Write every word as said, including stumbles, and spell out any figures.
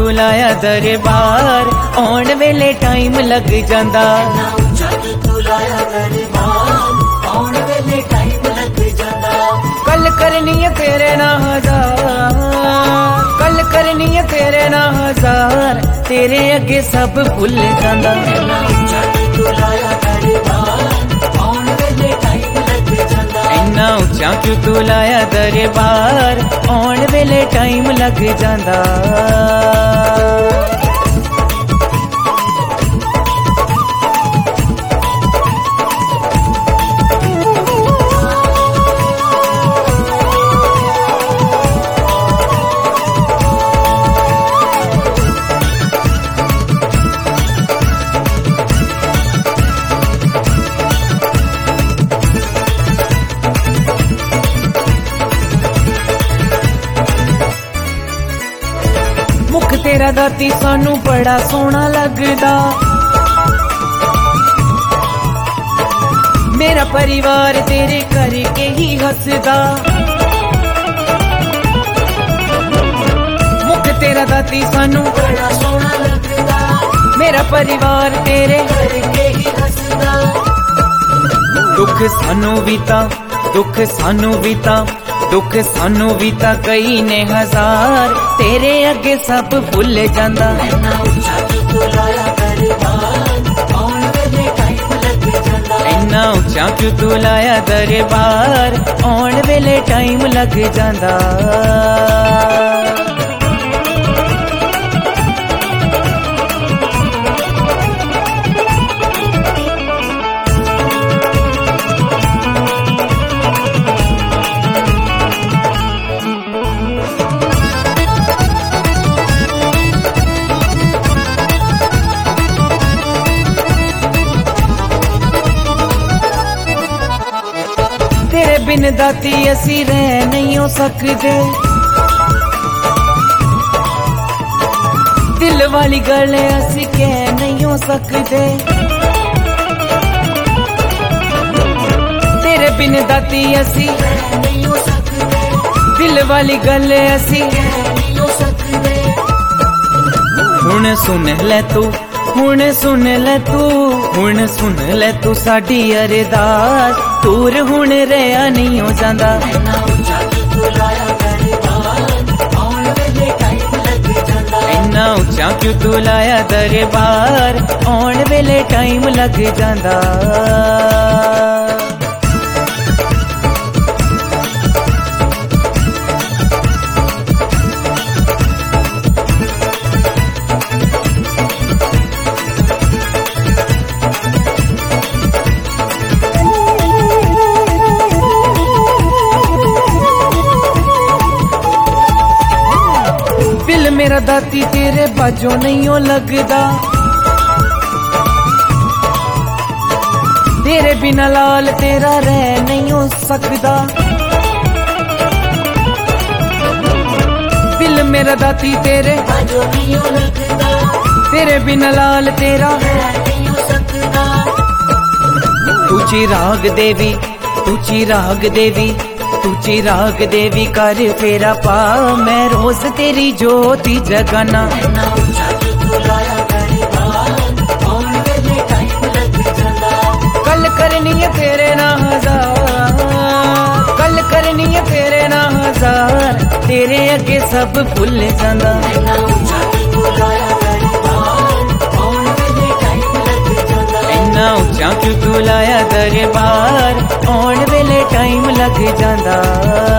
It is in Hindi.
तू लाया दरबार आउण वेले टाइम लग जांदा। कल करनी है तेरे ना हजार, कल करनी है तेरे ना हजार, तेरे अगे सब भुल जांदा। इन्ना उच्चा क्यों तू लाया दरबार आउण वेले टाइम लग जांदा। मुख तेरा दाती सानू बड़ा सोहना लगदा, मेरा परिवार तेरे करके ही हसदा। मुख तेरा दाती सानू बड़ा सोहना लगदा, मेरा परिवार तेरे करके ही हसदा। दुख सानू बीता, दुख सानू बीता, दुख सानू बीता कई ने हजार, तेरे अगे सब भुल जांदा। इन्ना उच्चा क्यों तू लाया दरबार आउण वेले टाइम लग जांदा। तेरे बिन दाती असी रह नहीं हो सकते, दिल वाली गल असी कह नहीं हो सकते। तेरे बिन दाती असी रह नहीं हो सकते, दिल वाली गल असी कह नहीं हो सकते। हुण सुन ले तू, हुण सुन ले तू, हुण सुन ले तू साडी अरदास, दूर हुण रहा नहीं हो जांदा। इन्ना उच्चा क्यों तू लाया दरबार आउण वेले टाइम लग जांदा। दिल मेरा दाती तेरे बाजों नहीं हो लगदा, तेरे बिना लाल तेरा रह नहीं हो सकदा। दिल मेरा दाती तेरे बाजों नहीं हो लगदा, तेरे बिना लाल तेरा रह नहीं हो सकदा। तू चिराग देवी, तू चिराग देवी, तू चिराग देवी कर फेरा पा, मैं रोज तेरी ज्योति जगाना। कल करनी है तेरे ना हजार, कल करनी है तेरे ना हजार, तेरे अगे सब भुल जांदा। इन्ना उच्चा क्यों तू लाया दरबार आउण वेले टाइम लग जांदा।